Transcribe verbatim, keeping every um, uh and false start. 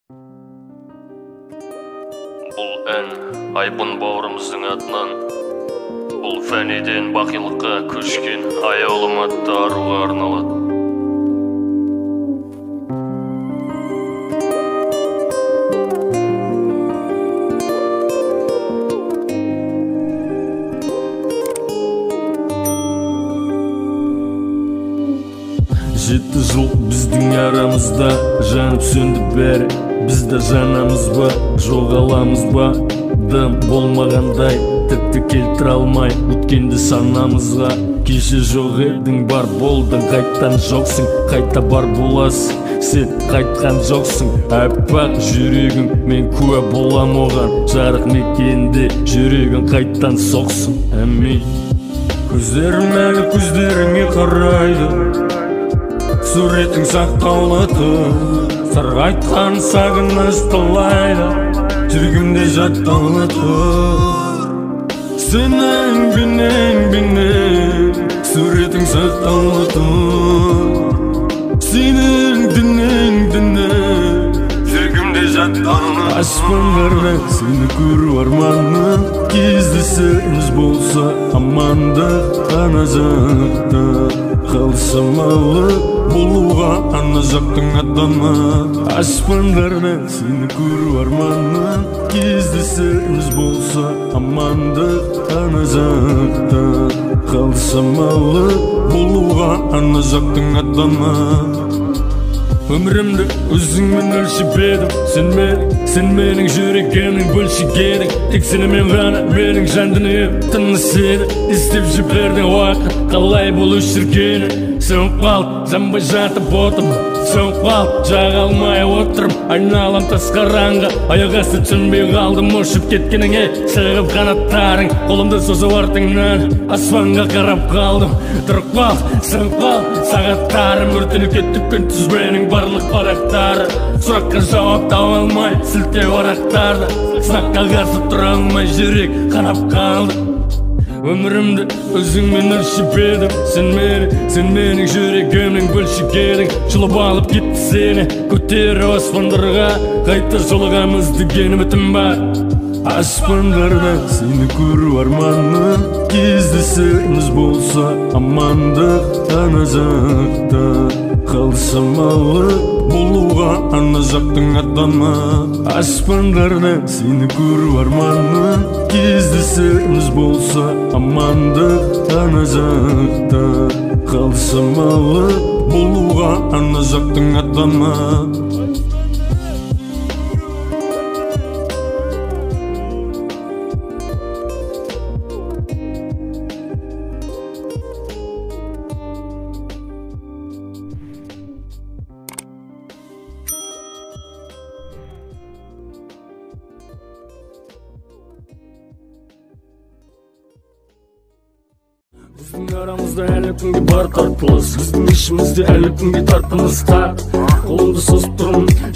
Бұл ән айбын бауырымыздың атынан, бұл фәниден бақилыққа көшкен аяулым атты аруға арналады. Жеті жыл біздің арамызда жанып сөнді бәрі. Бізді жанамыз ба, жоғаламыз ба, дым болмағандай тіпті келтіре алмай өткенді санамызға. Кеше жоқ едің, бар болдың, қайттан жоқсың, қайта бар боласың. Сен қайтқан жоқсың, әппақ жүрегің, мен куә болам оған. Жарық мекенде жүрегің қайттан соқсын. Әмей көздерім әлі көздеріңе қарайды, суретің сақтаулы тұр. Сарғайтқан сағыныш талайды, жүрегімде жаттаулы тұр. Сенің бенен бенен суретің сақтаулы тұр. Сенің дінен дінен жүрегімде жаттаулы тұр. Аспандарда сені көру арманым, кездесеріміз болса амандық ана жақта. Қалсамалы болуға ана жақтың адамы. Аспандарда сені көру арманым, кездесеріміз болса амандық ана жақта. Қалсамалы болуға ана жақтың адамы. Өмірімді өзіңмен өлшеп едім, сен мен, сен менің жүрегімнің бөлшек едің. Тек сенімен ғана менің жан дүнием тыныс еді. Іздеп жібердің уақыт, қалай бұл өшіргені. Сөніп қалып, жанбай жатып отырмын, сөніп қалып, жаға алмай отырмын. Айналам тас қараңғы, аяқ асты түсінбей қалдым. Ұшып кеткеніңе шығып қанаттарың, қолымды созып артыңнан аспанға қарап қалдым. Тұрып қалып, сөніп қалып, сағаттарым өртеніп кетіп күн тізбенің барлық парақтары. Сұраққа жауап таба алмай сілтеу арақтарды, сынаққа қарсы тұра алмай жүрек қанап қалды. Өмірімді өзіңмен өлшеп едім, сен мені, сен менің жүрегімнің бөлшек едің. Жұлып алып кетті сені, көтеріп аспандарға, қайта жолығамыз деген үмітім бар. Аспандарда сені көру арманым, кездесеріміз болса амандық ана жақта. Қалсамалы болуға ана жақтың адамы. Аспандарда сені көру арманым, кездесеріміз болса амандық ана жақта. Қалсамалы болуға ана жақтың адамы. Біздің арамызда әлі күнге бар тартылыс, біздің ішімізде әлі күнге тартымыз тар. Қолымды созып тұрмын,